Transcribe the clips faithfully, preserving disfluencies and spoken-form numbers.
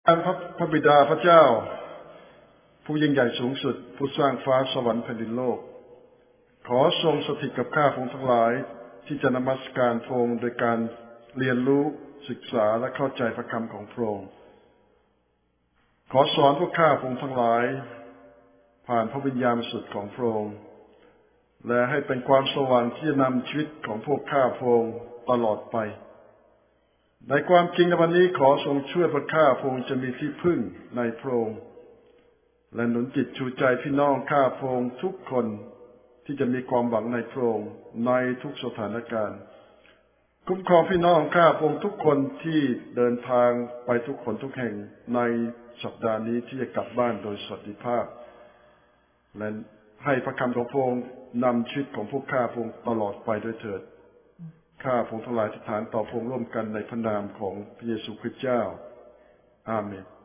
พระพระบิดาพระเจ้าผู้ยิ่งใหญ่สูงสุดผู้สร้างฟ้าสวรรค์แผ่นดินโลกขอทรงสถิตกับข้าพงทั้งหลายที่จะนมัสการพระองค์โดยการเรียนรู้ศึกษาและเข้าใจพระคำของพระองค์ขอสอนพวกข้าพงทั้งหลายผ่านพระวิญญาณสุดของพระองค์และให้เป็นความสว่างที่จะนำชีวิตของพวกข้าพงตลอดไปในความจริงในวันนี้ขอทรงช่วยพวกข้าพงจะมีที่พึ่งในพระองค์และหนุนจิตชูใจพี่น้องข้าพงทุกคนที่จะมีความหวังในพระองค์ในทุกสถานการณ์คุ้มครองพี่น้องข้าพงทุกคนที่เดินทางไปทุกคนทุกแห่งในสัปดาห์นี้ที่จะกลับบ้านโดยสวัสดิภาพและให้พระคำของพระองค์นำชีวิตของพวกข้าพงตลอดไปด้วยเถิดข้าพงทั้งหลายที่ฐานต่อพระองค์ร่วมกันในพระนามของพระเยซูคริสต์เจ้าอาเมน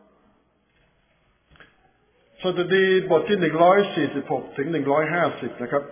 สดุดีบทที่หนึ่งร้อยสี่สิบหกถึงหนึ่งร้อยห้าสิบนะครับ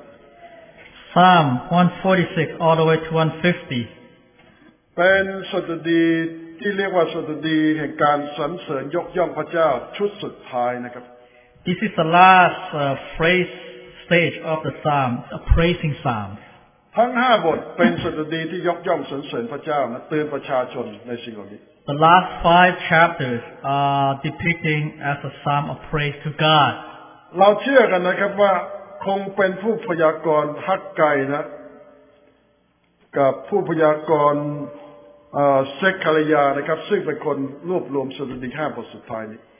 Psalm one forty-six all the way to one fifty เป็นสดุดีที่เรียกว่าสดุดีแห่งการสรรเสริญยกย่องพระเจ้าชุดสุดท้ายนะครับ This is the last uh, phrase stage of the psalm, a praising psalm. ทั้งห้าบทเป็นสดุดีที่ยกย่องสรรเสริญพระเจ้าและเตือนประชาชนในสิ่งเหล่านี้ The last five chapters are depicting as a psalm of praise to God. เราเชื่อกันนะครับว่าคงเป็นผู้พยากรณ์ฮักไกนะกับผู้พยากรณ์เซคคาริยานะครับซึ่งเป็นคนรวบรวมสดุดีห้าบทสุดท้ายนี้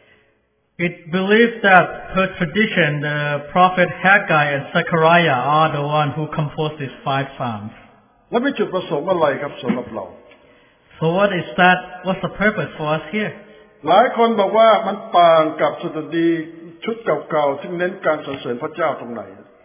It believed that per tradition the prophet Haggai and Zechariah are the one who composed these five psalms. และมีจุดประสงค์อะไรครับสำหรับเรา So what is that? What's the purpose for us here? หลายคนบอกว่ามันต่างกับสดุดีชุดเก่าๆที่เน้นการสรรเสริญพระเจ้าตรงไหน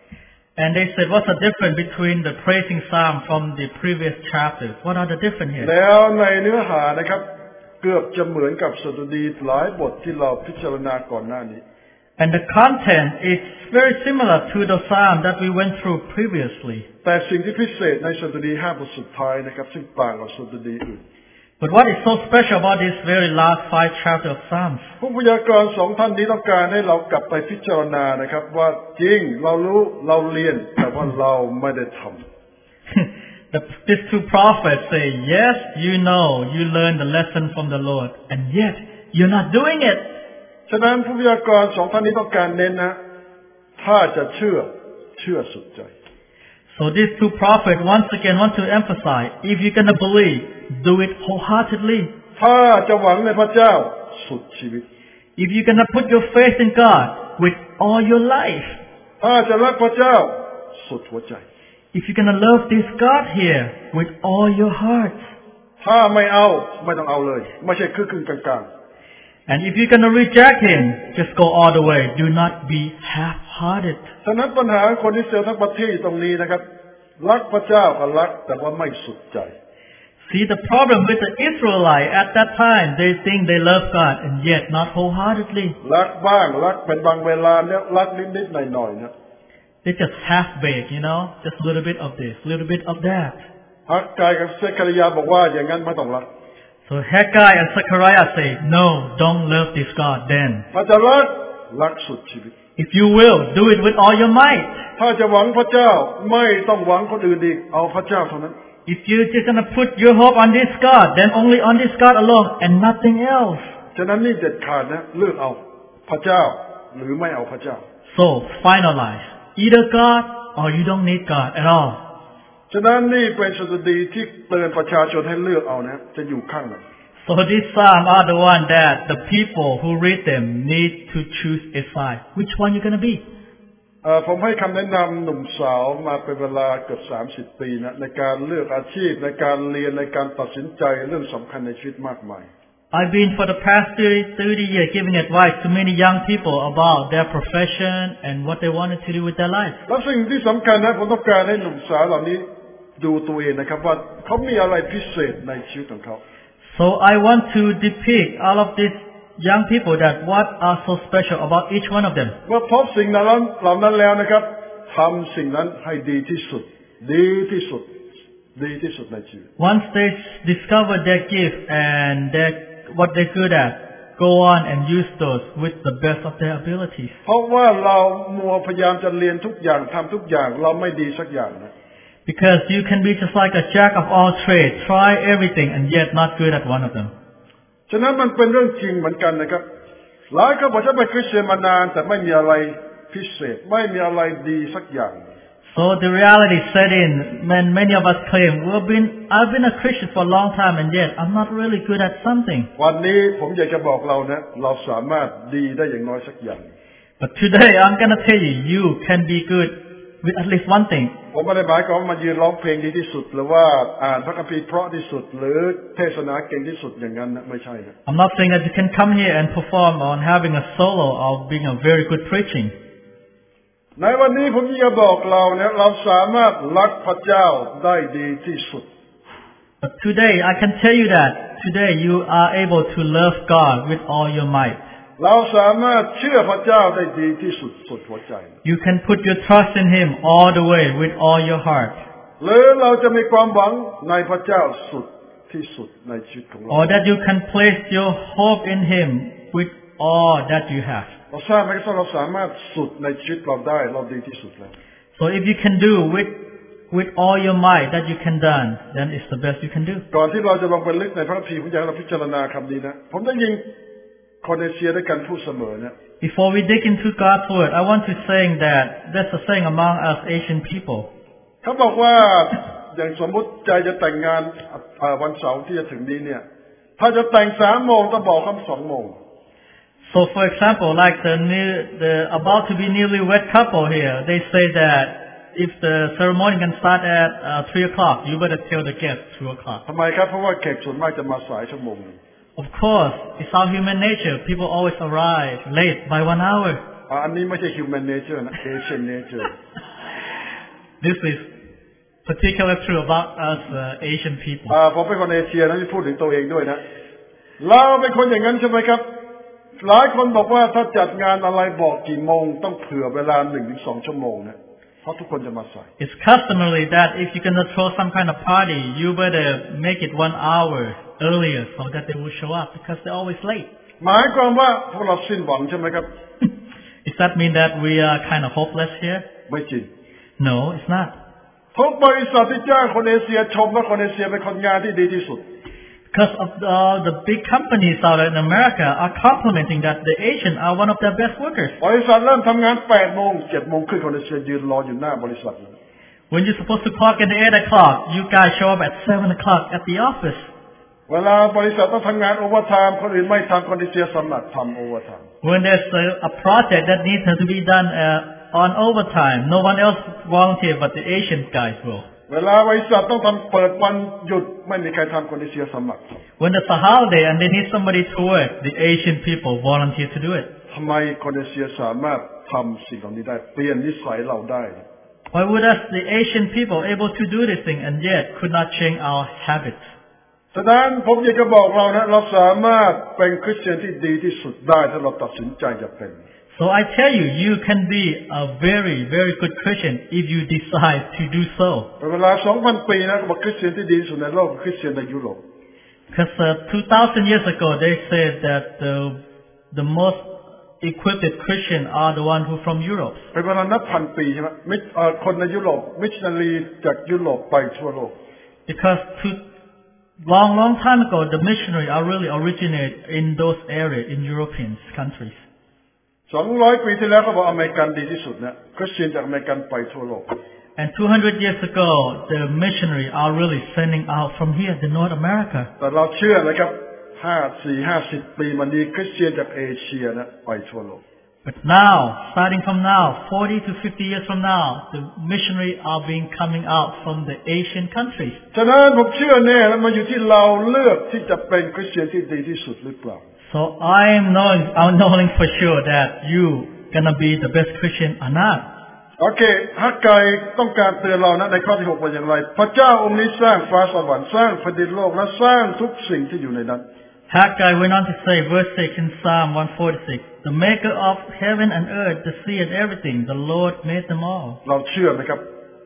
And they said, what's the difference between the praising psalm from the previous chapters? What are the difference here? แล้วในเนื้อหานะครับเกือบจะเหมือนกับสดุดีหลายบทที่เราพิจารณาก่อนหน้านี้ And the content is very similar to the psalm that we went through previously. แต่สิ่งที่พิเศษในสดุดีห้าบทสุดท้ายนะครับซึ่งต่างกับสดุดีอื่น But what is so special about this very last five chapters of Psalms? ผู้พยากรณ์สองท่านนี้ต้องการให้เรากลับไปพิจารณานะครับว่าจริงเรารู้เราเรียนแต่ว่าเราไม่ได้ทำ the, these two prophets say, yes, you know, you learned the lesson from the Lord, and yet you're not doing it. ฉะนั้นผู้พยากรณ์สองท่านนี้ต้องการเน้นนะถ้าจะเชื่อเชื่อสุดใจ So these two prophets once again want to emphasize, if you're going to believe, do it wholeheartedly. ถ้าจะหวังในพระเจ้าสุดชีวิต If you're going to put your faith in God with all your life. ถ้าจะรักพระเจ้าสุดหัวใจ If you're going to love this God here with all your heart. ถ้าไม่เอาไม่ต้องเอาเลยไม่ใช่ครึ่งๆกลางๆ And if you're going to reject him, just go all the way. Do not be half-hearted. ฉะนั้นปัญหาคนอิสราเอลทั้งประเทศตรงนี้นะครับรักพระเจ้าก็รักแต่ว่าไม่สุดใจ See, the problem with the Israelites at that time, they think they love God and yet not wholeheartedly. รักบ้างรักเป็นบางเวลาเนี่ยรักนิดๆหน่อยๆนะ They just half-baked, you know, just a little bit of this, a little bit of that. ฮักไกกับเซคาริยาบอกว่าอย่างนั้นไม่ต้องรัก So Haggai and Zechariah say, no, don't love this God then. ถ้าจะรักรักสุดชีวิต If you will, do it with all your might. ถ้าจะหวังพระเจ้าไม่ต้องหวังคนอื่นอีกเอาพระเจ้าเท่านั้น If you're just going to put your hope on this God, then only on this God alone and nothing else. ฉะนั้นนี่เด็ดขาดนะเลือกเอาพระเจ้าหรือไม่เอาพระเจ้า So finalize, either God or you don't need God at all. ฉะนั้นนี่เป็นสดุดีที่เตือนประชาชนให้เลือกเอานะจะอยู่ข้างไหน So these psalms are the one that the people who read them need to choose a side. Which one you're going to be? ผมให้คำแนะนำหนุ่มสาวมาเป็นเวลาเกือบสามสิบปีนะในการเลือกอาชีพในการเรียนในการตัดสินใจเรื่องสำคัญในชีวิตมากมาย I've been for the past thirty, thirty years giving advice to many young people about their profession and what they wanted to do with their life. แล้วสิ่งที่สำคัญนะผมต้องการให้หนุ่มสาวเหล่านี้ดูตัวเองนะครับว่าเขามีอะไรพิเศษในชีวิตของเขา So I want to depict all of these young people that what are so special about each one of them. เมื่อพบสิ่งนั้นเหล่านั้นแล้วนะครับทำสิ่งนั้นให้ดีที่สุดดีที่สุดดีที่สุดในชีวิต Once they discover their gift and their what they're good at, go on and use those with the best of their abilities. เพราะว่าเรามัวพยายามจะเรียนทุกอย่างทำทุกอย่างเราไม่ดีสักอย่างนะ Because you can be just like a jack of all trades, try everything and yet not good at one of them. ฉะนั้นมันเป็นเรื่องจริงเหมือนกันนะครับหลายคนบอกฉันเป็นคริสเตียนมานานแต่ไม่มีอะไรพิเศษไม่มีอะไรดีสักอย่าง So the reality set in when many of us claim, we've been, I've been a Christian for a long time and yet I'm not really good at something. วันนี้ผมอยากจะบอกเรานะเราสามารถดีได้อย่างน้อยสักอย่าง But today I'm going to tell you, you can be good with at least one thing. ผมไม่ได้หมายความว่ามายืนร้องเพลงดีที่สุดหรือว่าอ่านพระคัมภีร์เพราะที่สุดหรือเทศนาเก่งที่สุดอย่างนั้นนะไม่ใช่นะ I'm not saying that you can come here and perform on having a solo or being a very good preaching. ในวันนี้ผมจะบอกเราเนี่ยเราสามารถรักพระเจ้าได้ดีที่สุด But today I can tell you that today you are able to love God with all your might. เราสามารถเชื่อพระเจ้าได้ดีที่สุดสุดหัวใจ You can put your trust in Him all the way with all your heart. หรือเราจะมีความหวังในพระเจ้าสุดที่สุดในชีวิตของเรา Or that you can place your hope in Him with all that you have. เราทราบไหมว่าเราสามารถสุดในชีวิตเราได้เราดีที่สุดแล้ว So if you can do with with all your might that you can done, then it's the best you can do. ก่อนที่เราจะลงไปลึกในพระคัมภีร์ผมอยากให้เราพิจารณาคำนี้นะผมได้ยินคนเอเชียด้วยกันพูดเสมอนะ Before we dig into God's word, I want to say that there's a saying among us Asian people. เขาบอกว่าอย่างสมมติใจจะแต่งงานวันเสาร์ที่จะถึงนี้เนี่ยถ้าจะแต่งสามโมงต้องบอกคำสองโมง So for example, like the new, the about to be newlywed couple here, they say that if the ceremony can start at uh, three o'clock, you better tell the guests two o'clock. ทำไมครับเพราะว่าแขกส่วนมากจะมาสายชั่วโมง Of course, it's our human nature. People always arrive late by one hour. อันนี้ไม่ใช่ human nature นะ Asian nature. This is particularly true about us uh, Asian people. ผมเป็นคนเอเชียนะที่พูดถึงตัวเองด้วยนะเราเป็นคนอย่างนั้นใช่ไหมครับหลายคนบอกว่าถ้าจัดงานอะไรบอกกี่โมงต้องเผื่อเวลาหนึ่งถึงสองชั่วโมงนะเพราะทุกคนจะมาสาย It's customary that if you're going to throw some kind of party, you better make it one hour earlier so that they will show up because they're always late. หมายความว่าพวกเราสิ้นหวังใช่ไหมครับ Does that mean that we are kind of hopeless here? ไม่จริง No, it's not. ทุกบริษัทที่จ้างคนเอเชียชมว่าคนเอเชียเป็นคนงานที่ดีที่สุด Because of all the big companies out in America are complimenting that the Asian are one of their best workers. บริษัทเริ่มทำงานแปดโมงเจ็ดโมงครึ่งคนเอเชียยืนรออยู่หน้าบริษัท When you're supposed to clock in at eight o'clock, you guys show up at seven o'clock at the office. เวลาบริษัทต้องทำงานโอเวอร์ไทม์คนอื่นไม่ทำคนเอเชียสมัครทำโอเวอร์ไทม์ When there's a, a project that needs to be done uh, on overtime, no one else volunteer but the Asian guys will. เวลาบริษัทต้องทำเปิดวันหยุดไม่มีใครทำคนเอเชียสมัคร When there's a holiday and they need somebody to work, the Asian people volunteer to do it. ทำไมคนเอเชียสามารถทำสิ่งเหล่านี้ได้เปลี่ยนนิสัยเราได้ Why would us, the Asian people, able to do this thing and yet could not change our habits? ฉะนั้นผมอยากจะบอกเรานะเราสามารถเป็นคริสเตียนที่ดีที่สุดได้ถ้าเราตัดสินใจจะเป็น So I tell you, you can be a very, very good Christian if you decide to do so. เวลา สองพัน ปีนะเขาบอกคริสเตียนที่ดีที่สุดในโลกคือคริสเตียนในยุโรป Because uh, two thousand years ago, they said that the, the most equipped Christian are the one who from Europe. เป็นเวลานับพันปีใช่ไหมมิคนในยุโรปมิชชันนารีจากยุโรปไปทั่วโลก Because to long, long time ago, the missionary are really originate in those areas, in European countries. สองร้อย ปีที่แล้วเขาบอกอเมริกันดีที่สุดนะคริสเตียนจากอเมริกันไปทั่วโลก And two hundred years ago, the missionary are really sending out from here, the North America. แต่เราเชื่อนะครับห้าสี่ห้าสิบปีมันนี้คริสเตียนจากเอเชียนะไปทั่วโลก But now, starting from now, forty to fifty years from now, the missionary are being coming out from the Asian countries. ฉะนั้นผมเชื่อแน่แล้วมันอยู่ที่เราเลือกที่จะเป็นคริสเตียนที่ดีที่สุดหรือเปล่า So I am knowing, I'm knowing for sure that you gonna be the best Christian or not. โอเคฮักไกต้องการเตือนเรานะในข้อที่หกว่าอย่างไรพระเจ้าองค์นี้สร้างฟ้าสวรรค์สร้างแผ่นดินโลกและสร้างทุกสิ่งที่อยู่ในนั้น Haggai went on to say, verse six in Psalm one forty-six, the maker of heaven and earth, the sea and everything, the Lord made them all. เราเชื่อไหมครับ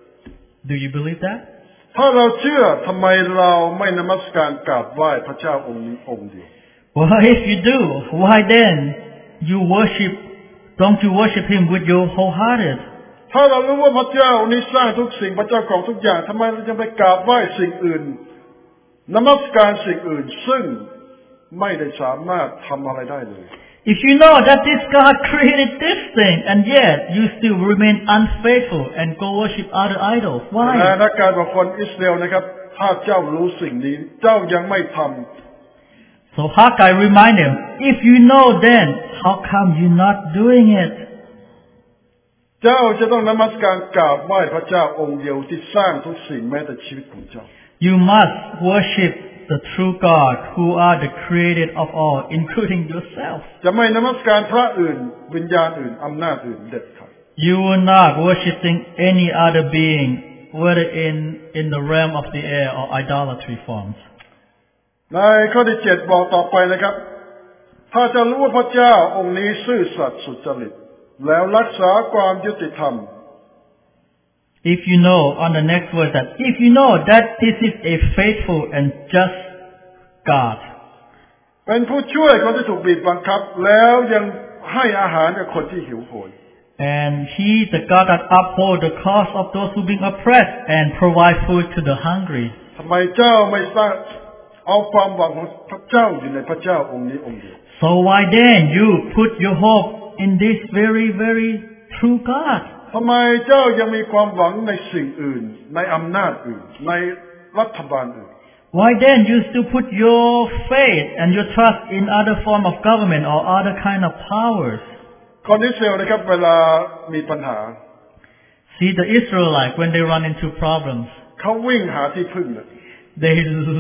Do you believe that? ถ้าเราเชื่อทำไมเราไม่นมัสการกราบไหว้พระเจ้าองค์นี้องค์เดียว Well, if you do, why then you worship, don't you worship Him with your wholehearted? ถ้าเรารู้ว่าพระเจ้านี้สร้างทุกสิ่งพระเจ้าของทุกอย่างทำไมเราจะไปกราบไหว้สิ่งอื่นนมัสการสิ่งอื่นซึ่งไม่ได้สามารถทำอะไรได้เลย If you know that this God created this thing and yet you still remain unfaithful and go worship other idols, why? และนักการบอกคนอิสราเอลนะครับถ้าเจ้ารู้สิ่งนี้เจ้ายังไม่ทำ So Haggai remind him, if you know then, how come you not doing it? เจ้าจะต้องนมัสการกราบไหว้พระเจ้าองค์เดียวที่สร้างทุกสิ่งแม้แต่ชีวิตของเจ้า You must worship the true God who are the creator of all, including yourself. จะไม่นมัสการพระอื่นวิญญาณอื่นอำนาจอื่นเด็ดขาด You will not worshiping any other being, whether in in the realm of the air or idolatry forms. ในข้อที่เจ็ดบอกต่อไปนะครับถ้าจะรู้ว่าพระเจ้าองค์นี้ซื่อสัตย์สุจริตแล้วรักษาความยุติธรรม If you know on the next verse that if you know that this is a faithful and just God, เป็นผู้ช่วยคนที่ถูกบีบบังคับแล้วยังให้อาหารกับคนที่หิวโหย and He the God that uphold the cause of those who being oppressed and provide food to the hungry. ทำไมเจ้าไม่สร้างเอาความหวังของพระเจ้าอยู่ในพระเจ้าองค์นี้องค์เดียว So why then you put your hope in this very very true God? ทำไมเจ้ายังมีความหวังในสิ่งอื่นในอำนาจอื่นในรัฐบาลอื่น Why then you still put your faith and your trust in other form of government or other kind of powers? คนอิสราเอลนะครับเวลามีปัญหา See the Israelites when they run into problems, เขาวิ่งหาที่พึ่งเลย they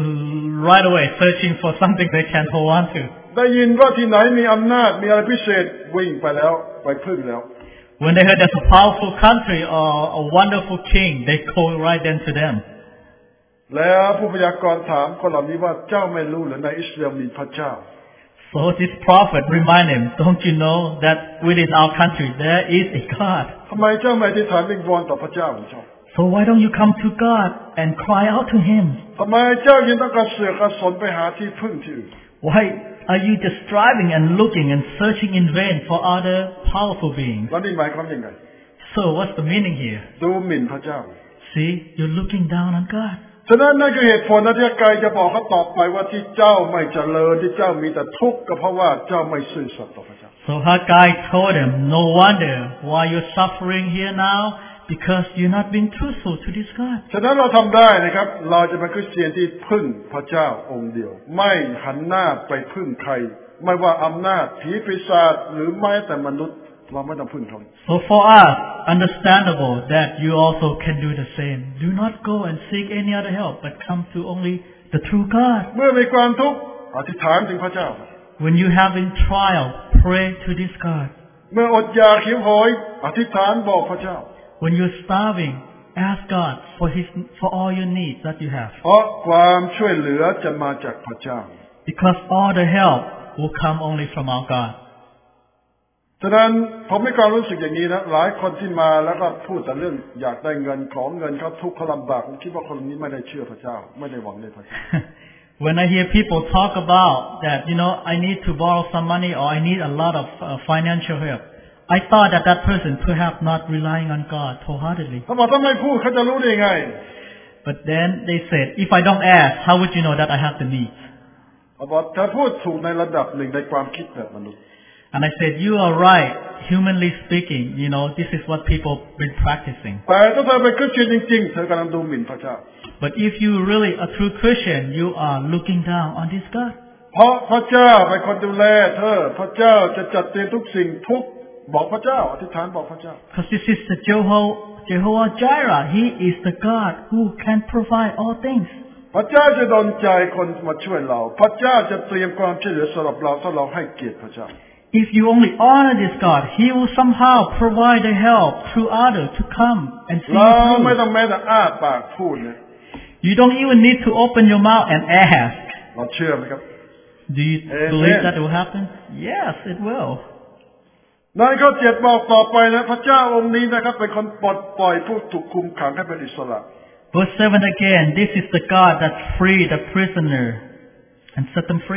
right away searching for something they can hold on to. ได้ยินว่าที่ไหนมีอำนาจมีอะไรพิเศษวิ่งไปแล้วไปพึ่งแล้ว When they heard there's a powerful country or a wonderful king, they go right then to them. แล้วผู้พยากรณ์ถามคนเหล่านี้ว่าเจ้าไม่รู้หรือในอิสราเอลมีพระเจ้า So this prophet remind him, don't you know that within our country there is a God? ทำไมเจ้าไม่อธิษฐานวิงวอนต่อพระเจ้าของเจ้า So why don't you come to God and cry out to Him? ทำไมเจ้ายังต้องกระเสือกกระสนไปหาที่พึ่งที่อื่น Why are you just striving and looking and searching in vain for other powerful beings? แล้วนี่หมายความยังไง So what's the meaning here? ดูหมิ่นพระเจ้า See, you're looking down on God. ฉะนั้นนั่นคือเหตุผลนะที่กายจะบอกเขาต่อไปว่าที่เจ้าไม่เจริญที่เจ้ามีแต่ทุกข์ก็เพราะว่าเจ้าไม่ซื่อสัตย์ต่อพระเจ้า So Haggai told him, no wonder why you're suffering here now, because you're not being truthful to this God. ฉะนั้นเราทำได้นะครับเราจะเป็นคริสเตียนที่พึ่งพระเจ้าองค์เดียวไม่หันหน้าไปพึ่งใครไม่ว่าอำนาจผีปีศาจหรือแม้แต่มนุษย์เราไม่ต้องพึ่งเขา So for us, understandable that you also can do the same. Do not go and seek any other help, but come to only the true God. เมื่อมีความทุกข์อธิษฐานถึงพระเจ้า When you have in trial, pray to this God. เมื่ออดอยากหิวโหยอธิษฐานบอกพระเจ้า When you're starving, ask God for His for all your needs that you have. เพราะความช่วยเหลือจะมาจากพระเจ้า Because all the help will come only from our God. ฉะนั้นผมมีความรู้สึกอย่างนี้นะหลายคนที่มาแล้วก็พูดแต่เรื่องอยากได้เงินของเงินเขาทุกข์เขาลำบากผมคิดว่าคนนี้ไม่ได้เชื่อพระเจ้าไม่ได้หวังในพระเจ้า When I hear people talk about that, you know, I need to borrow some money or I need a lot of uh, financial help, I thought that that person perhaps not relying on God wholeheartedly. เขาบอกถ้าไม่พูดเขาจะรู้ได้ไง But then they said, if I don't ask, how would you know that I have the needs? เขาบอกเธอพูดถูกในระดับหนึ่งในความคิดแบบมนุษย์ And I said, you are right. Humanly speaking, you know, this is what people been practicing. แต่ถ้าเธอเป็นคริสเตียนจริงๆเธอกำลังดูหมิ่นพระเจ้า But if you really a true Christian, you are looking down on this God. เพราะพระเจ้าเป็นคนดูแลเธอพระเจ้าจะจัดเตรียมทุกสิ่งทุกบอกพระเจ้าอธิษฐานบอกพระเจ้า Because this is the Jehovah, Jehovah Jireh. He is the God who can provide all things. พระเจ้าจะดลใจคนมาช่วยเราพระเจ้าจะเตรียมความช่วยเหลือสำหรับเราถ้าเราให้เกียรติพระเจ้า If you only honor this God, He will somehow provide the help through others to come and see เราไม่ you ต้องแม้แต่อ้าปากพูดเนี่ย You don't even need to open your mouth and ask. เราเชื่อไหมครับ Do you Amen. believe that it will happen? Yes, it will. ในข้อเจ็ดบอกต่อไปนะพระเจ้าองค์นี้นะครับเป็นคนปลดปล่อยผู้ถูกคุมขังให้เป็นอิสระ Verse seven again, this is the God that freed the prisoner and set them free.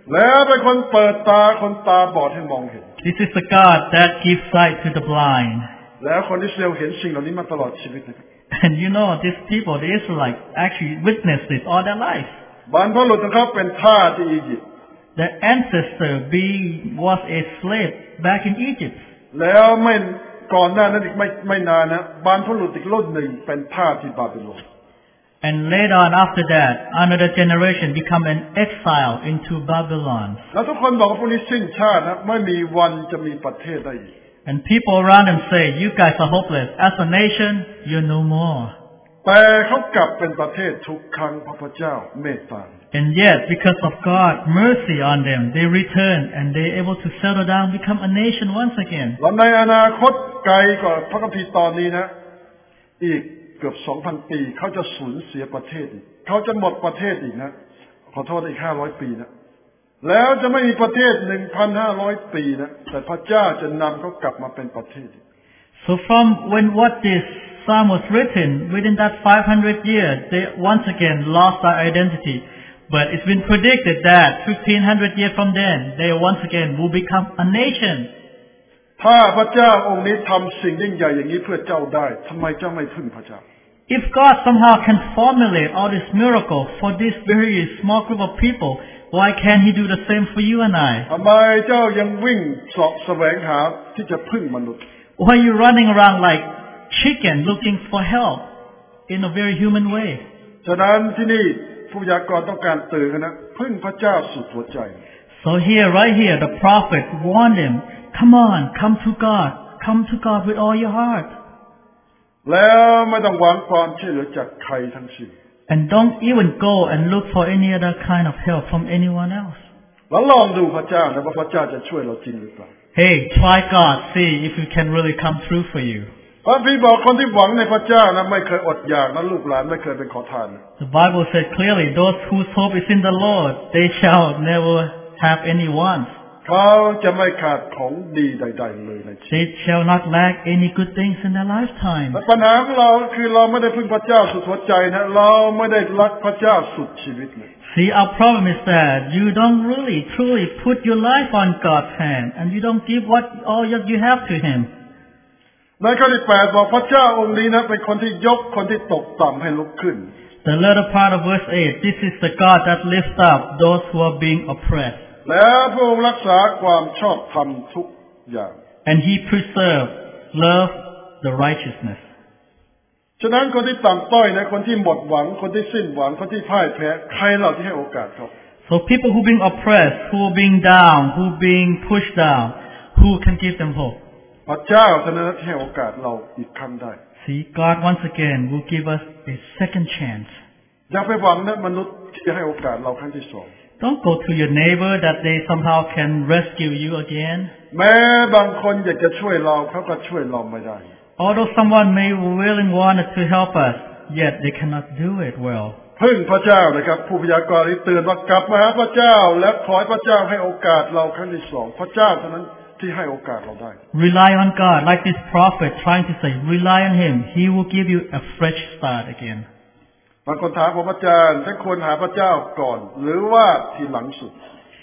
แล้วเป็นคนเปิดตาคนตาบอดให้มองเห็น This is the God that gives sight to the blind. แล้วคนอิสราเอลเห็นสิ่งเหล่านี้มาตลอดชีวิตนะครับ And you know, these people, the Israelites, actually witnessed this all their life. บรรพบุรุษของเขาเป็นทาสที่อียิปต์ Their ancestor being was a slave back in Egypt. แล้วไม่ก่อนหน้านั้นอีกไม่ไม่นานนะบรรพบุรุษอีกรุ่นหนึ่งเป็นทาสที่บาบิโลน And later on after that, another generation become an exile into Babylon. แล้วทุกคนบอกว่าพวกนี้สิ้นชาตินะไม่มีวันจะมีประเทศได้อีก And people around them say, you guys are hopeless. As a nation, you're no more. แต่เขากลับเป็นประเทศทุกครั้งเพราะพระเจ้าเมตตา And yet, because of God's mercy on them, they return and they're able to settle down, become a nation once again. แล้วในอนาคตไกลกว่าพระคัมภีร์ตอนนี้นะอีกเกือบ สองพัน ปีเขาจะสูญเสียประเทศอีกเขาจะหมดประเทศอีกนะขอโทษอีกห้าร้อยปีนะแล้วจะไม่มีประเทศ หนึ่งพันห้าร้อย ปีนะแต่พระเจ้าจะนำเขากลับมาเป็นประเทศ So from when what this psalm was written, within that five hundred years, they once again lost their identity. But it's been predicted that fifteen hundred years from then, they once again will become a nation. ถ้าพระเจ้าองค์นี้ทำสิ่งยิ่งใหญ่อย่างนี้เพื่อเจ้าได้ทำไมเจ้าไม่พึ่งพระเจ้า If God somehow can formulate all this miracle for this very small group of people, why can't He do the same for you and I? ทำไมเจ้ายังวิ่งเสาะแสวงหาที่จะพึ่งมนุษย์ Why are you running around like chicken looking for help in a very human way? ฉะนั้นที่นี่ผู้พยากรณ์ต้องการเตือนนะพึ่งพระเจ้าสุดหัวใจ So here, right here, the prophet warned him, come on, come to God, come to God with all your heart. แล้วไม่ต้องหวังความช่วยเหลือจากใครทั้งสิ้น And don't even go and look for any other kind of help from anyone else. แล้วลองดูพระเจ้านะว่าพระเจ้าจะช่วยเราจริงหรือเปล่า Hey, try God, see if He can really come through for you. พระพี่บอกคนที่หวังในพระเจ้านะไม่เคยอดอยากนะลูกหลานไม่เคยเป็นขอทาน The Bible said clearly, those whose hope is in the Lord, they shall never have any wants. เขาจะไม่ขาดของดีใดๆเลยในชีวิต They shall not lack any good things in their lifetime. แต่ปัญหาของเราคือเราไม่ได้พึ่งพระเจ้าสุดหัวใจนะเราไม่ได้รักพระเจ้าสุดชีวิตเลย See, our problem is that you don't really, truly put your life on God's hand, and you don't give what all that you have to Him. ในข้อที่แปดบอกพระเจ้าองค์นี้นะเป็นคนที่ยกคนที่ตกต่ำให้ลุกขึ้น The latter part of verse eight, this is the God that lifts up those who are being oppressed. แล้วพระองค์รักษาความชอบธรรมทุกอย่าง And He preserves, love, the righteousness. ฉะนั้นคนที่ต่ำต้อยนะคนที่หมดหวังคนที่สิ้นหวังคนที่พ่ายแพ้ใครเราที่ให้โอกาสเขา So people who are being oppressed, who are being down, who are being pushed down, who can give them hope? พระเจ้าเท่านั้นที่ให้โอกาสเราอีกครั้งได้ See, God once again will give us a second chance. อย่าไปหวังนะมนุษย์ที่จะให้โอกาสเราครั้งที่สอง Don't go to your neighbor that they somehow can rescue you again. แม้บางคนอยากจะช่วยเราเขาก็ช่วยเราไม่ได้ Although someone may willing wanted to help us, yet they cannot do it well. พึ่งพระเจ้านะครับผู้พยากรณ์เตือนว่ากลับมาหาพระเจ้าและขอให้พระเจ้าให้โอกาสเราครั้งที่สองพระเจ้าเท่านั้นที่ให้โอกาสเราได้ Rely on God, like this prophet trying to say, rely on Him. He will give you a fresh start again. บางคนถามผมอาจารย์ฉันควรหาพระเจ้าก่อนหรือว่าทีหลังสุด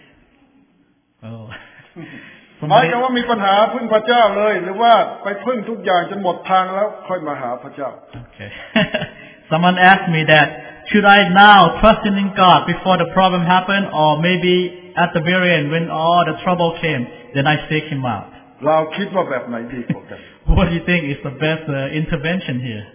Oh. หมายความว่ามีปัญหาพึ่งพระเจ้าเลยหรือว่าไปพึ่งทุกอย่างจนหมดทางแล้วค่อยมาหาพระเจ้า Okay. Someone asked me that, should I now trust in God before the problem happened, or maybe at the very end when all the trouble came, then I seek Him out? เราคิดว่าแบบไหนดีกว่ากัน What do you think is the best uh, intervention here?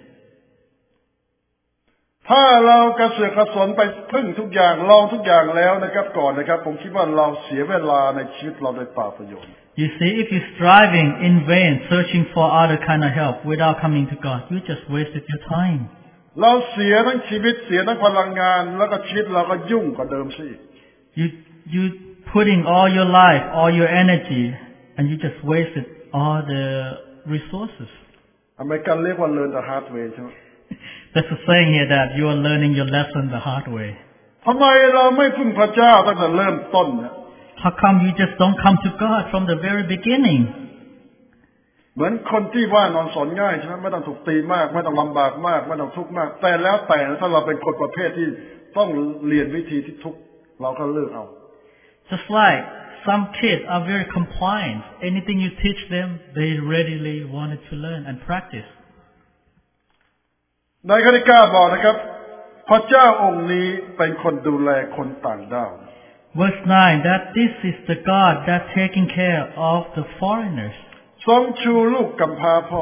ถ้าเรากระเสือกกระสนไปพึ่งทุกอย่างลองทุกอย่างแล้วนะครับก่อนนะครับผมคิดว่าเราเสียเวลาในชีวิตเราโดยเปล่าประโยชน์ You see, if you're striving in vain, searching for other kind of help without coming to God, you just wasted your time. เราเสียทั้งชีวิตเสียทั้งพลังงานแล้วก็ชีวิตเราก็ยุ่งกว่าเดิมสิ You you putting all your life, all your energy, and you just wasted all the resources. อเมริกันเรียกว่า learn the hard way ใช่ไหม There's a saying here that you are learning your lesson the hard way. ทำไมเราไม่พึ่งพระเจ้าตั้งแต่เริ่มต้นเนี่ย How come you just don't come to God from the very beginning? เหมือนคนที่ว่านอนสอนง่ายใช่ไหมไม่ต้องถูกตีมากไม่ต้องลำบากมากไม่ต้องทุกข์มากแต่แล้วแต่ถ้าเราเป็นคนประเภทที่ต้องเรียนวิธีที่ทุกข์เราก็เลิกเอา Just like some kids are very compliant. Anything you teach them, they readily wanted to learn and practice. ในข้อที่เก้าบอกนะครับพระเจ้าองค์นี้เป็นคนดูแลคนต่างด้าว Verse nine, that this is the God that taking care of the foreigners. ทรงชูลูกกำพร้าพ่อ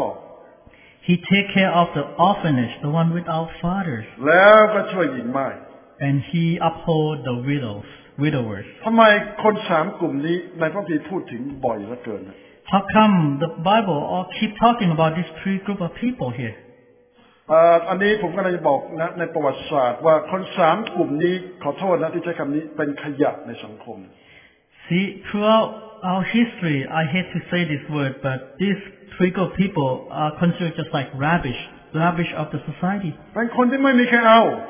He take care of the orphanage, the one without fathers. แล้วก็ช่วยหญิงม่าย And he uphold the widows, widowers. ทำไมคนสามกลุ่มนี้ในพระคัมภีร์พูดถึงบ่อยเหลือเกิน How come the Bible all keep talking about these three group of people here? อันนี้ผมก็เลยจะบอกนะในประวัติศาสตร์ว่าคนสามกลุ่มนี้ขอโทษนะที่ใช้คำนี้เป็นขยะในสังคม See, throughout our history, I hate to say this word, but these three group of people are considered just like rubbish, rubbish of the society. เป็นคนที่ไม่มีใครเอา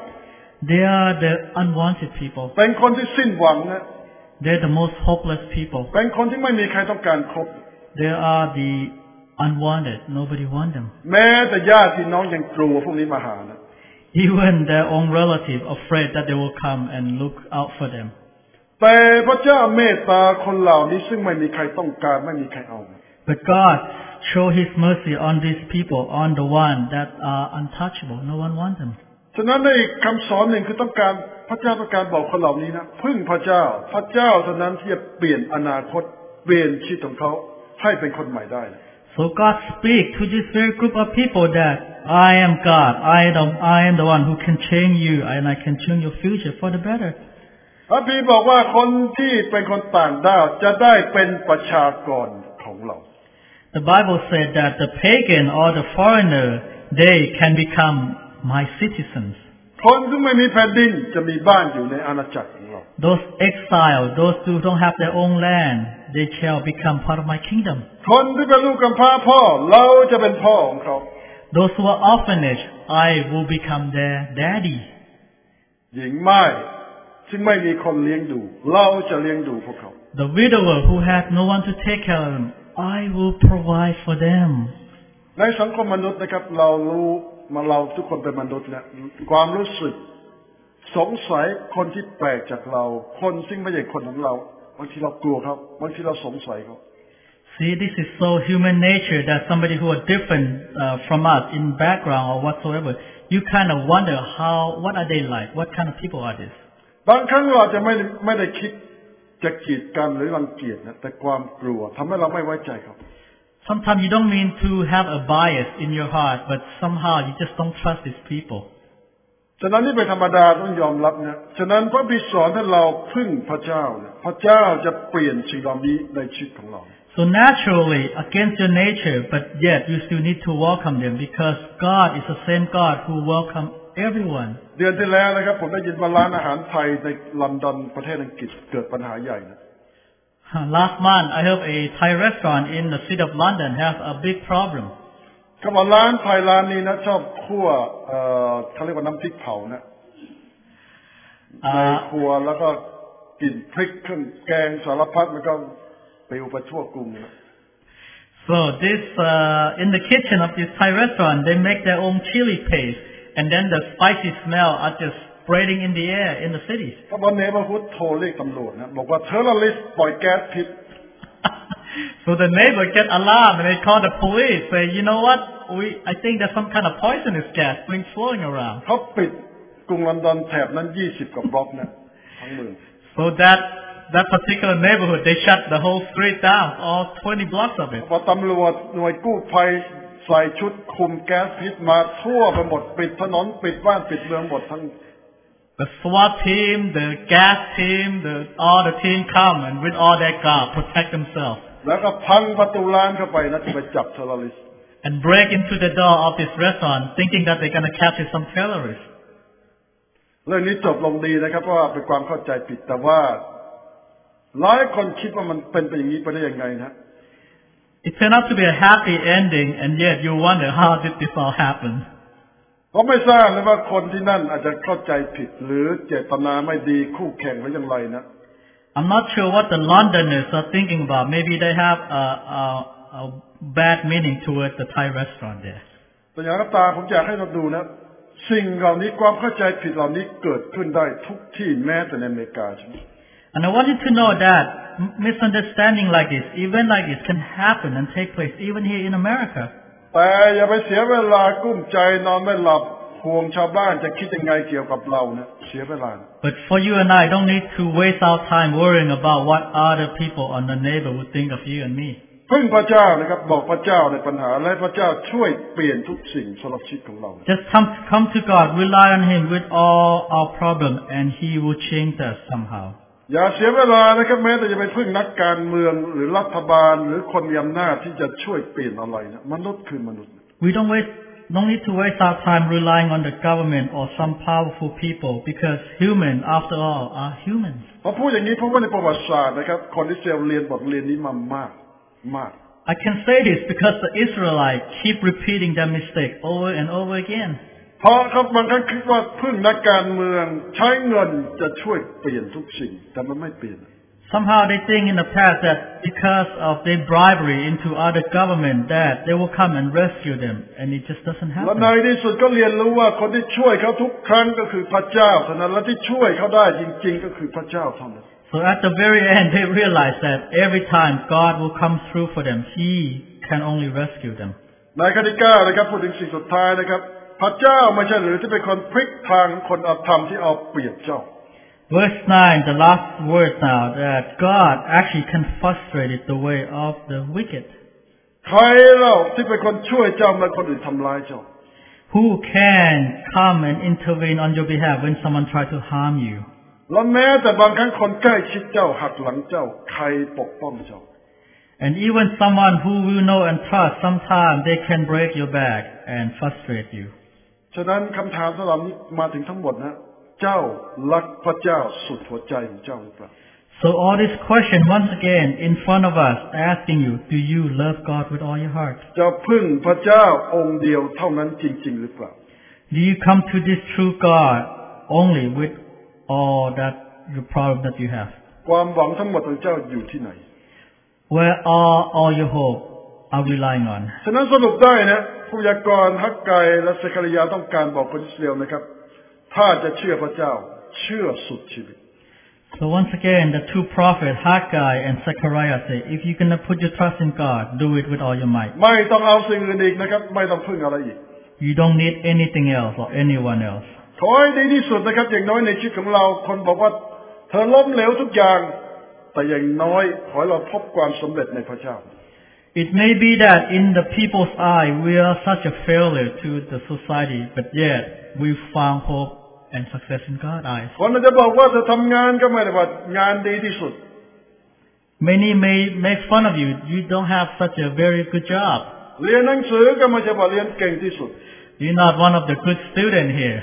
They are the unwanted people. เป็นคนที่สิ้นหวังนะ They're the most hopeless people. เป็นคนที่ไม่มีใครต้องการคบ They are the unwanted. Nobody wants them. แม้แต่ญาติพี่น้องยังกลัวพวกนี้มาหานะ Even their own relative afraid that they will come and look out for them. แต่พระเจ้าเมตตาคนเหล่านี้ซึ่งไม่มีใครต้องการไม่มีใครเอา But God show His mercy on these people, on the one that are untouchable. No one wants them. ฉะนั้นในคำสอนหนึ่งคือต้องการพระเจ้าต้องการบอกคนเหล่านี้นะพึ่งพระเจ้าพระเจ้าเท่านั้นที่จะเปลี่ยนอนาคตเปลี่ยนชีวิตของเขาให้เป็นคนใหม่ได้ So God speak to this very group of people that I am God. I am I am the one who can change you, and I can change your future for the better. พระพีบอกว่าคนที่เป็นคนต่างด้าวจะได้เป็นประชากรของเรา The Bible said that the pagan or the foreigner, they can become my citizens. คนที่ไม่มีแผ่นดินจะมีบ้านอยู่ในอาณาจักรของเรา Those exiled, those who don't have their own land, they shall become part of my kingdom. คนที่เป็นลูกกำพร้าพ่อเราจะเป็นพ่อของเขา Those who are orphanage, I will become their daddy. หญิงม่ายซึ่งไม่มีคนเลี้ยงดูเราจะเลี้ยงดูพวกเขา The widower who has no one to take care of them, I will provide for them. ในสังคมมนุษย์นะครับเรารู้มาเราทุกคนเป็นมนุษย์เนี่ยความรู้สึกสงสัยคนที่แปลกจากเราคนซึ่งไม่ใช่คนของเราบางทีเรากลัวเขาบางทีเราสงสัยเขา See, this is so human nature that somebody who are different uh, from us in background or whatsoever, you kind of wonder how, what are they like? What kind of people are this? บางครั้งเราจะไม่ไม่ได้คิดจะกีดกันหรือรังเกียจนะแต่ความกลัวทำให้เราไม่ไว้ใจเขา Sometimes you don't mean to have a bias in your heart, but somehow you just don't trust these people. ฉะนั้นนี่เป็นธรรมดาต้องยอมรับนะฉะนั้นพระบิดสอนให้เราพึ่งพระเจ้าเนี่ยพระเจ้าจะเปลี่ยนสิ่งเหล่านี้ในชีวิตของเรา So naturally, against your nature, but yet you still need to welcome them because God is the same God who welcome everyone. เดือนที่แล้วนะครับผมได้ยินว่าร้านอาหารไทยในลอนดอนประเทศอังกฤษเกิดปัญหาใหญ่นะ Last month, I heard a Thai restaurant in the city of London has a big problem. เขาบอกร้านไทยร้านนี้นะชอบคั่วเอ่อเขาเรียกว่าน้ำพริกเผานะในครัวแล้วก็กลิ่นพริกเครื่องแกงสารพัดมันก็ปลิวไปทั่วกรุงนะ So this uh, in the kitchen of this Thai restaurant, they make their own chili paste, and then the spicy smell are just spreading in the air in the cities. เขาบอกเนเบอร์ฮุดโทรเรียกตำรวจนะบอกว่าเทอร์ลิสปล่อยแก๊สพิษ So the neighbor get alarmed and they call the police. Say, you know what? We I think there's some kind of poisonous gas being flowing around. เขาปิดกรุงลอนดอนแถบนั้นยี่สิบกว่าบล็อกนะทั้งเมือง So that that particular neighborhood, they shut the whole street down, all twenty blocks of it. พอตำรวจหน่วยกู้ภัยใส่ชุดคุมแก๊สพิษมาทั่วไปหมดปิดถนนปิดบ้านปิดเมืองหมดทั้ง The SWAT team, the gas team, the all the team come and with all their guard protect themselves. แล้วก็พังประตูร้านเข้าไปนะจะไปจับเทอร์ริส And break into the door of this restaurant thinking that they're going to capture some terrorists. เรื่องนี้จบลงดีนะครับเพราะว่าเป็นความเข้าใจผิดแต่ว่าหลายคนคิดว่ามันเป็นไปอย่างนี้ไปได้ยังไงนะ It turned out to be a happy ending, and yet you wonder how did this all happen? ผมไม่ทราบเลยว่าคนที่นั่นอาจจะเข้าใจผิดหรือเจตนาไม่ดีคู่แข่งหรืออย่างไรนะ I'm not sure what the Londoners are thinking about. Maybe they have a, a, a bad meaning towards the Thai restaurant there. แต่อย่างไรก็ตามผมอยากให้เราดูนะสิ่งเหล่านี้ความเข้าใจผิดเหล่านี้เกิดขึ้นได้ทุกที่แม้แต่ในอเมริกาใช่ไหม And I want you to know that misunderstanding like this, event like this can happen and take place even here in America. แต่อย่าไปเสียเวลากุ้มใจนอนไม่หลับห่วงชาวบ้านจะคิดยังไงเกี่ยวกับเราเนี่ยเสียเวลา But for you and I, don't need to waste our time worrying about what other people or the neighbor would think of you and me. พึ่งพระเจ้านะครับบอกพระเจ้าในปัญหาและพระเจ้าช่วยเปลี่ยนทุกสิ่งสำหรับชีวิตของเรา Just come come to God, rely on Him with all our problems, and He will change us somehow. อย่าเสียเวลานะครับแม้แต่จะไปพึ่งนักการเมืองหรือรัฐบาลหรือคนมีอำนาจที่จะช่วยเปลี่ยนอะไรนะมนุษย์คือมนุษย์ We don't waste don't need to waste our time relying on the government or some powerful people because humans, after all, are humans. พอพูดอย่างนี้เพราะว่าในประวัติศาสตร์นะครับคนอิสราเอลเรียนบทเรียนนี้มามากมาก I can say this because the Israelites keep repeating their mistake over and over again. เพราะเขาบางครั้งคิดว่าพึ่งนักการเมืองใช้เงินจะช่วยเปลี่ยนทุกสิ่งแต่มันไม่เปลี่ยน Somehow they think in the past that because of their bribery into other government that they will come and rescue them, and it just doesn't และ happen. ในที่สุดก็เรียนรู้ว่าคนที่ช่วยเขาทุกครั้งก็คือพระเจ้าเท่านั้นและที่ช่วยเขาได้จริงๆก็คือพระเจ้าเท่านั้น So at the very end they realize that every time God will come through for them, He can only rescue them. ในข้อที่เก้านะครับพูดถึงสิ่งสุดท้ายนะครับพระเจ้าไม่ใช่หรือที่เป็นคนพลิกทางคนอธรรมที่เอาเปรียบเจ้า Verse nine, the last word now, that God actually can frustrate the way of the wicked. ใครเล่าที่เป็นคนช่วยเจ้าเมื่อคนอื่นทำร้ายเจ้า Who can come and intervene on your behalf when someone tries to harm you? และแม้แต่บางครั้งคนใกล้ชิดเจ้าหักหลังเจ้าใครปกป้องเจ้า And even someone who you know and trust, sometimes they can break your back and frustrate you. ฉะนั้นคำถามสำหรับนี้มาถึงทั้งหมดนะเจ้ารักพระเจ้าสุดหัวใจของเจ้าหรือเปล่า So all this question once again in front of us asking you, do you love God with all your heart? เจ้าพึ่งพระเจ้าองค์เดียวเท่านั้นจริงๆหรือเปล่า Do you come to this true God only with all that the problem that you have? ความหวังทั้งหมดของเจ้าอยู่ที่ไหน Where are all your hope are relying on? ฉะนั้นสรุปได้นะผู้ยากรฮักไกและเซคาริยาต้องการบอกคนอิสราเอลนะครับถ้าจะเชื่อพระเจ้าเชื่อสุดชีวิต So once again, the two prophets, Haggai and Zechariah, say, if you're going to put your trust in God, do it with all your might. ไม่ต้องเอาสิ่งอื่นอีกนะครับไม่ต้องพึ่งอะไรอีก You don't need anything else or anyone else. ขอให้ดีที่สุดนะครับอย่างน้อยในชีวิตของเราคนบอกว่าเธอล้มเหลวทุกอย่างแต่อย่างน้อยขอให้เราพบความสำเร็จในพระเจ้า It may be that in the people's eye we are such a failure to the society, but yet we found hope and success in God's eyes. คนอาจจะบอกว่าเธอทำงานก็ไม่ได้ว่างานดีที่สุด Many may make fun of you. You don't have such a very good job. เรียนหนังสือก็ไม่ใช่ว่าเรียนเก่งที่สุด You're not one of the good students here.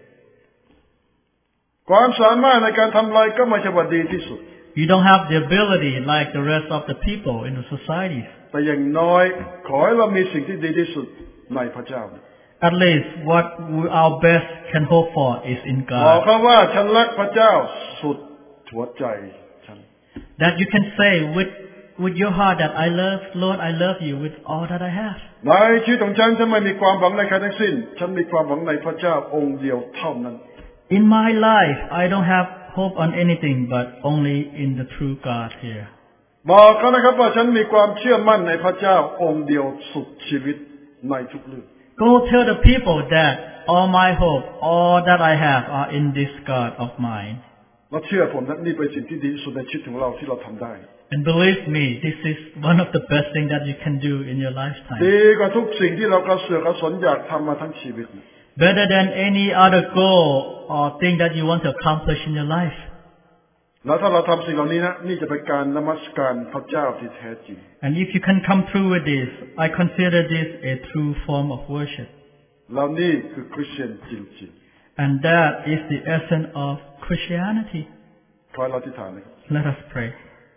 ความสามารถในการทำอะไรก็ไม่ใช่ว่าดีที่สุด You don't have the ability like the rest of the people in the society. แต่อย่างน้อยขอให้เรามีสิ่งที่ดีที่สุดในพระเจ้า At least what we, our best can hope for is in บอก God. เขาว่าฉันรักพระเจ้าสุดหัวใจฉัน That you can say with with your heart that I love, Lord, I love you with all that I have. ในชีวิตของฉันฉันไม่มีความหวังในใครทั้งสิ้นฉันมีความหวังในพระเจ้าองค์เดียวเท่านั้น In my life, I don't have hope on anything but only in the true God here. บอกเขานะครับว่าฉันมีความเชื่อมั่นในพระเจ้าองค์เดียวสุดชีวิตในทุกเรื่อง Go tell the people that all my hope, all that I have are in this God of mine. เราเชื่อผมนะนี่เป็นสิ่งที่ดีที่สุดในชีวิตของเราที่เราทำได้ And believe me, this is one of the best things that you can do in your lifetime. ดีกว่าทุกสิ่งที่เรากระเสือกกระสนอยากทำมาทั้งชีวิต Better than any other goal or thing that you want to accomplish in your life. แล้วถ้าเราทำสิ่งเหล่านี้นะนี่จะเป็นการนมัสการพระเจ้าที่แท้จริง And if you can come through with this, I consider this a true form of worship. แล้วนี่คือคริสเตียนจริง And that is the essence of Christianity. ๆขอให้เราอธิษฐานนะครับ Let us pray.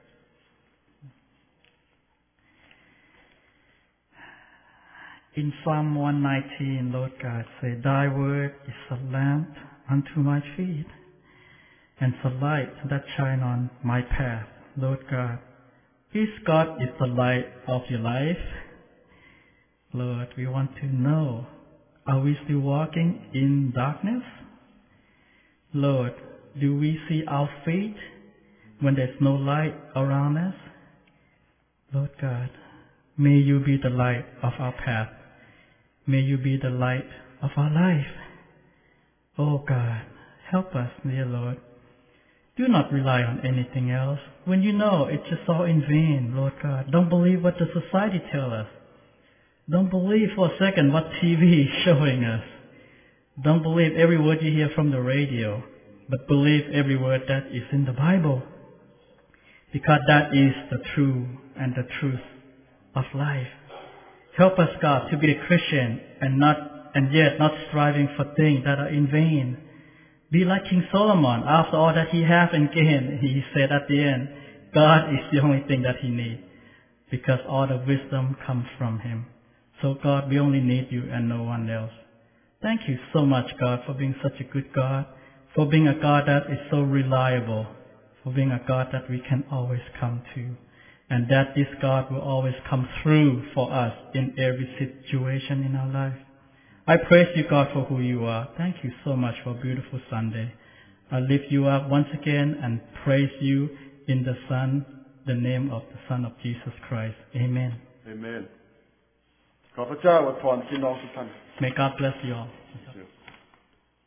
In Psalm one nineteen, Lord God, say, Thy word is a lamp unto my feet, and the light that shine on my path. Lord God, is God is the light of your life? Lord, we want to know, are we still walking in darkness? Lord, do we see our feet when there's no light around us. Lord God, may you be the light of our path. May you be the light of our life. Oh God, help us, dear Lord. Do not rely on anything else. When you know it's just all in vain, Lord God. Don't believe what the society tells us. Don't believe for a second what T V is showing us. Don't believe every word you hear from the radio, but believe every word that is in the Bible. Because that is the true and the truth of life. Help us, God, to be a Christian and not and yet not striving for things that are in vain. Be like King Solomon. After all that he has and gained, he said at the end, God is the only thing that he needs, because all the wisdom comes from him. So God, we only need you and no one else. Thank you so much, God, for being such a good God, for being a God that is so reliable, for being a God that we can always come to, and that this God will always come through for us in every situation in our life. I praise you, God, for who you are. Thank you so much for a beautiful Sunday. I lift you up once again and praise you in the Son, the name of the Son of Jesus Christ. Amen. Amen. ขอพระเจ้าอวยพรพี่น้องทุกท่าน May God bless you all.